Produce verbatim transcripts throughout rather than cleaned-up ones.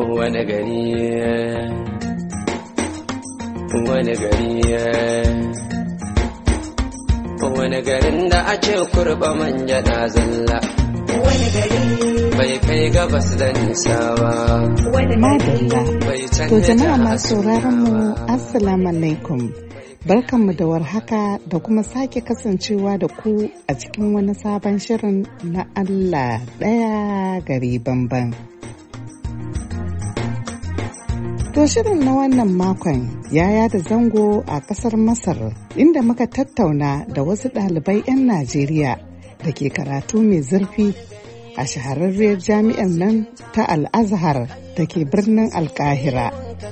wani gari wani gari wani garin da ake kurba manja na zalla wani gari bai kai gabas da nisa ba. Madalla, to jama'a masu sauraron mu assalamu alaikum. Barkanmu da warhaka da kuma sake kasancewa da ku a cikin wani sabon shirin na Allah ɗaya gari bamban. To shirin na wannan makon ya yada zango a ƙasar Masar inda muka tattauna da wasu ɗalibai 'yan Najeriya da ke karatu mai zurfi a shahararriyar jami'ar nan ta Al-Azhar da ke birnin Alkahira.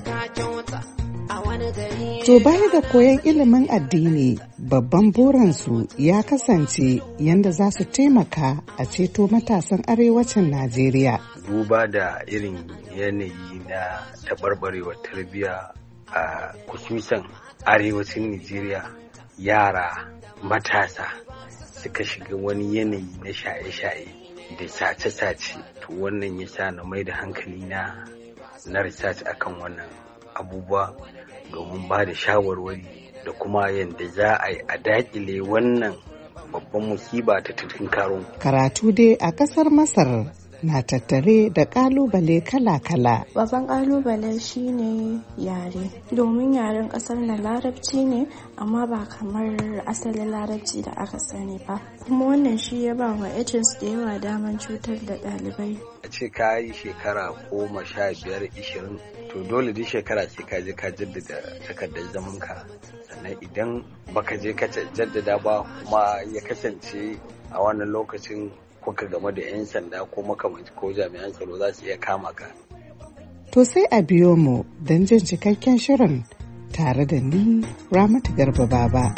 To baya da koyon ilimin addini, babban burinsu ya kasance yadda za su taimaka a ceto matasan arewacin Najeriya. Duba da irin yanayi na taɓarɓarewar tarbiyya a kususan arewacin Najeriya, yara matasa suka shiga wani yanayi na shaye-shaye da sace-sace. To wannan ya sa na mai da hankali na na research akan wannan abubuwa domin ba da shawarwari da kuma yadda za a yi a daƙile wannan babban musiba ta tunkaro. Karatu dai a ƙasar Masar na tattare da ƙalubale kala-kala. Babban ƙalubale shine yare, domin yaren ƙasar na larabci ne amma ba kamar asalin larabci da aka sani ba. Kuma wannan shi ya ba wa agents da yawa daman cutar da ɗalibai. A ce ka yi shekara goma sha biyar ishirin, to dole duk shekara sai ka je ka jaddada takardar zaman ka, sannan idan baka je ka jaddada ba kuma ya kasance a wannan lokacin kuka game da 'yan sanda ko makamanci ko jami'an tsaro za su iya kama ka. To sai a biyo mu don jin cikakken shirin tare da ni Ramatu Garba Baba.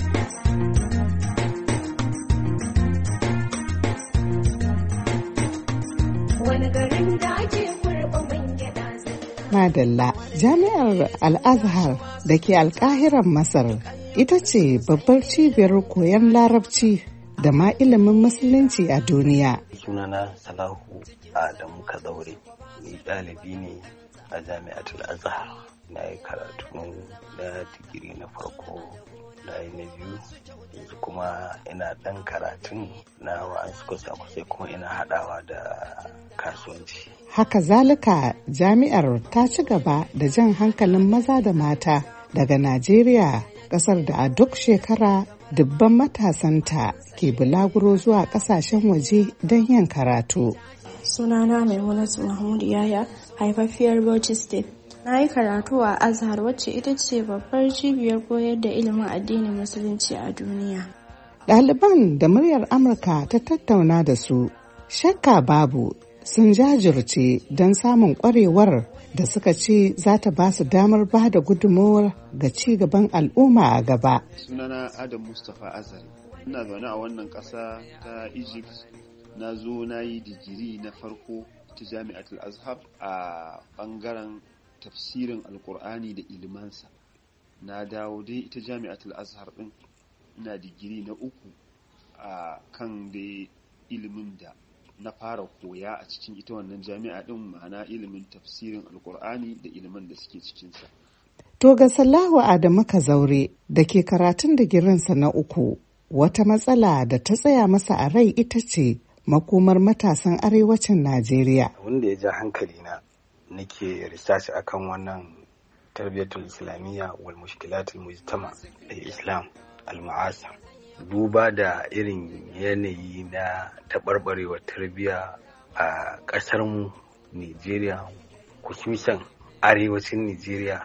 Madalla, Jami'ar Al-Azhar da ke Alkahiran Masar ita ce babbar cibiyar koyon larabci da ma ilimin musulunci a duniya. Sunana Salahu Adamu Kazaure, ni ɗalibi ne a Jami'atul Azhar. Na yi karatu na digiri na farko, na yi na biyu, yanzu kuma ina ɗan karatun na wa'ansu kusa-kusai kuma ina haɗawa da kasuwanci. Haka zalika jami'ar ta ci gaba da jan hankalin maza da mata daga Najeriya, ƙasar da a duk shekara dubban matasanta ke bulaguro zuwa kasashen waje don yin karatu. Sunana Maimunatu Mahmud Yaya, haifafiyar Bauchi State. Na yi karatu a Azhar wacce ita ce babbar cibiyar koyar da ilimin addinin musulunci a duniya. Ɗaliban da muryar Amurka ta tattauna da su, shakka babu sun jajirce don samun ƙwarewar da suka ce za ta ba su damar ba da gudunmawar ga ci gaban al'umma a gaba. Sunana Adam Mustapha Azari. Ina zaune a wannan ƙasa ta Egypt. Na zo na yi digiri na farko ta Jami'atul Azhar a ɓangaren tafsirin Alƙur'ani da ilimansa. Na dawo dai ita Jami'atul Azhar ɗin ina digiri na uku a kan da ilimin da na fara koya a cikin ita wannan jami'a din, ma'ana ilimin tafsirin alkur'ani da ilimin da suke cikinsa. To ga Sallahu Adamu Kazaure da ke karatun digirinsa na uku, wata matsala da ta tsaya masa a rai ita ce makomar matasan arewacin Najeriya. Wanda ya ja hankali na nake research akan wannan tarbiyatul islamiyya wal mushkilatul mujtama al-islam al-mu'asir. Duba da irin yanayi na taɓarɓarewar tarbiyya a ƙasarmu Nijeriya, kususan arewacin Nijeriya,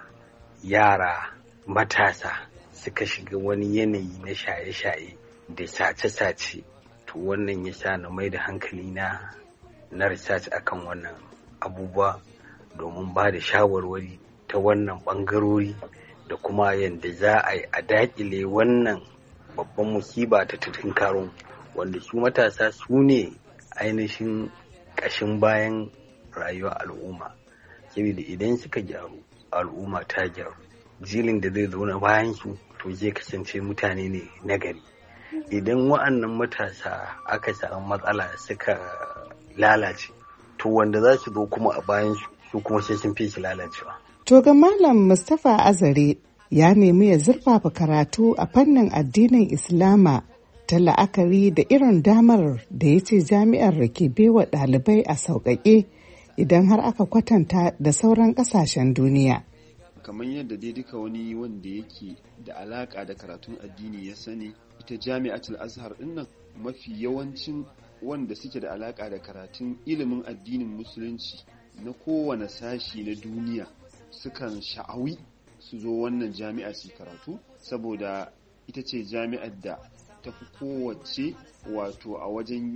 yara matasa suka shiga wani yanayi na shaye-shaye da sace-sace. To wannan ya sa na mai da hankali na na research akan wannan abubuwa domin ba da shawarwari ta wannan ɓangarori da kuma yadda za a yi a daƙile wannan babban musiba ta tunkaro, wanda su matasa su ne ainihin ƙashin bayan rayuwar al'umma. Saboda idan suka gyaru, al'umma ta gyaru, jilin da zai zo na bayan su to zai kasance mutane ne nagari. Idan wa'annan matasa aka samu matsala suka lalace, to wanda za su zo kuma a bayan su su kuma sai sun fi shi lalacewa. To ga Malam Mustapha Azare ya nemi ya zurfafa karatu a fannin addinin Islama ta la'akari da irin damar da ya ce jami'ar da ke baiwa ɗalibai a sauƙaƙe idan har aka kwatanta da sauran ƙasashen duniya. Kamar yadda dai duka wani wanda yake da alaƙa da karatun addini ya sani, ita jami'atul azhar ɗin nan mafi yawancin wanda suke da alaƙa da karatun ilimin addinin musulunci na kowane sashi na duniya sukan sha'awi su zo wannan jami'a su karatu, saboda ita ce jami'ar da ta fi kowace wato a wajen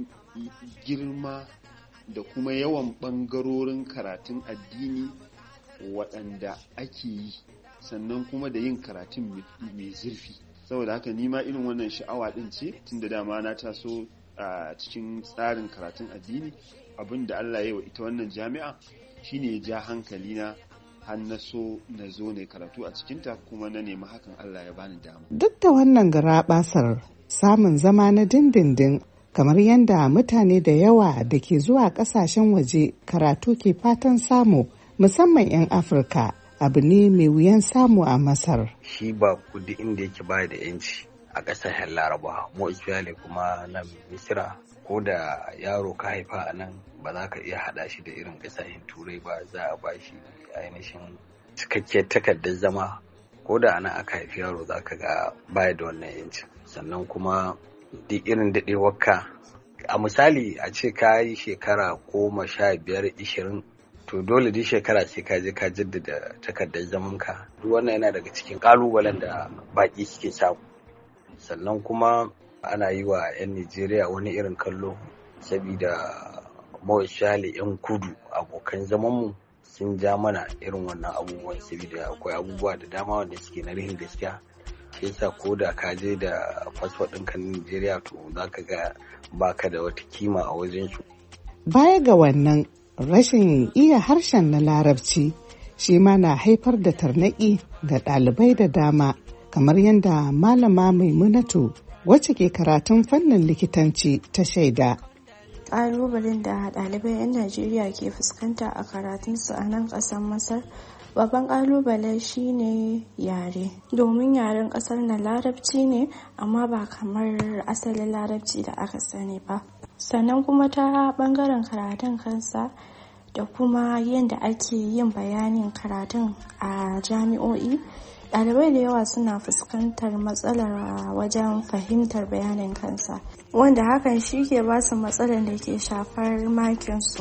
girma da kuma yawan ɓangarorin karatun addini waɗanda ake yi, sannan kuma da yin karatun mai zurfi. Saboda haka nima irin wannan sha'awa ɗin ce tun da dama na taso a cikin tsarin karatun addini. Abin da Allah ya yi wa ita wannan jami'a shine ya ja hankali na har na so na zo ne karatu a cikinta, kuma na nemi hakan Allah ya bani dama. Duk da wannan garaɓasar samun zama na dindindin kamar yadda mutane da yawa da ke zuwa ƙasashen waje karatu ke fatan samu, musamman 'yan Afirka, abu ne mai wuyan samu a Masar. Shi ba kudi inda yake baya da yanci a ƙasashen Laraba, mu especially kuma na Misira, ko da yaro ka haifa a nan ba za ka iya haɗa shi da irin ƙasashen Turai ba. Za a ba shi ainihin cikakkiyar takardar zama, ko da ana aka haifi yaro za ka ga baya da wannan yanci. Sannan kuma duk irin daɗewarka, a misali a ce ka yi shekara goma sha biyar ishirin, to dole duk shekara sai ka je ka jaddada takardar zamanka. Duk wannan yana daga cikin ƙalubalen da baƙi suke samu. Sannan kuma ana yi wa 'yan Nijeriya wani irin kallo, saboda mawashali 'yan kudu abokan zamanmu sun ja mana irin wannan abubuwan, saboda akwai abubuwa da dama wanda suke na rihin gaskiya. Shi yasa ko da ka je da fasfo ɗinka na Nijeriya, to za ka ga baka da wata kima a wajen su. Baya ga wannan, rashin iya harshen na Larabci shi ma na haifar da tarnaƙi ga ɗalibai da dama, kamar yadda Malama Maimunatu wacce ke karatun fannin likitanci ta shaida. Ƙalubalen da ɗalibai 'yan Najeriya ke fuskanta a karatunsu a nan ƙasar Masar, babban ƙalubale shine yare, domin yaren ƙasar na Larabci ne amma ba kamar asalin Larabci da aka sani ba. Sannan kuma ta ɓangaren karatun kansa da kuma yadda ake yin bayanin karatun a jami'o'i, ɗalibai da yawa suna fuskantar matsalar wajen fahimtar bayanin kansa, wanda hakan shi ke ba su matsalar da ke shafar makinsu.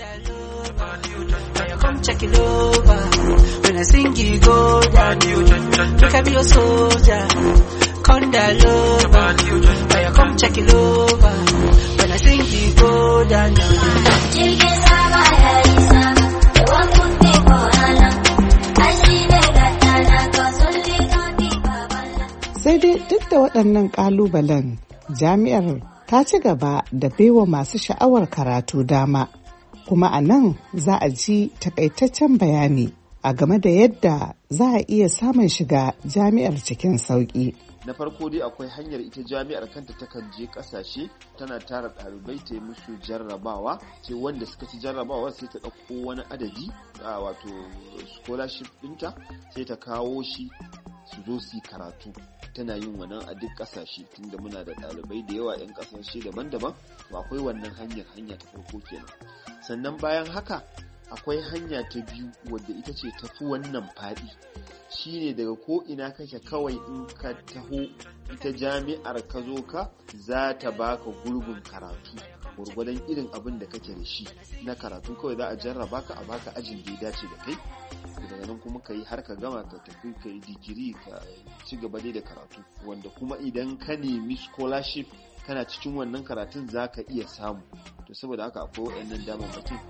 Sai dai duk da waɗannan ƙalubalen, jami'ar ta ci gaba da baiwa masu sha'awar karatu dama, kuma a nan za a ji takaitaccen bayani a game da yadda za a iya samun shiga jami'ar cikin sauƙi. Na farko dai akwai hanyar ita jami'ar kanta takan je kasashe, tana tara ɗalibai ta yi musu jarrabawa, ce wanda suka ci jarrabawa sai ta ɗauko wani adadi a wato scholarship ɗinta sai ta kawo shi su zo su yi karatu. Tana yin wannan a duk kasashe, tunda muna da ɗalibai da yawa 'yan kasashe daban-daban, to akwai wannan hanyar hanya ta farko kenan. Sannan bayan haka akwai hanya ta biyu wadda ita ce tafi wannan faɗi, shine daga ko ina kake kawai in ka taho ita jami'ar ka zo ka za ta baka gurbin karatu gwargwadon irin abin da kake da shi na karatu. Kawai za a jarraba ka a baka ajin da ya dace da kai, daga nan kuma ka yi har ka gama ka tafi ka yi digiri ka ci gaba dai da karatu, wanda kuma idan ka nemi scholarship kana cikin wannan karatun za ka iya samu. To saboda haka akwai waɗannan damammakin.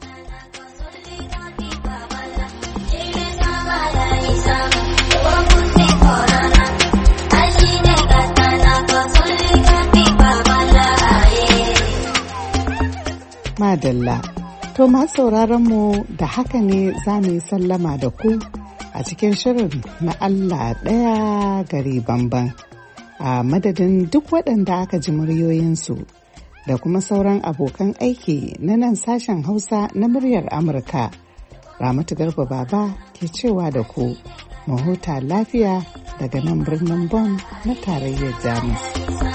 Madalla, to masu sauraron mu da haka ne za mu yi sallama da ku a cikin shirin na Allah ɗaya gari bamban. A madadin duk waɗanda aka ji muryoyinsu da kuma sauran abokan aiki na nan sashen Hausa na muryar Amurka, Ramatu Garba Baba ke cewa da ku mu huta lafiya daga nan birnin Bonn na tarayyar Jamus.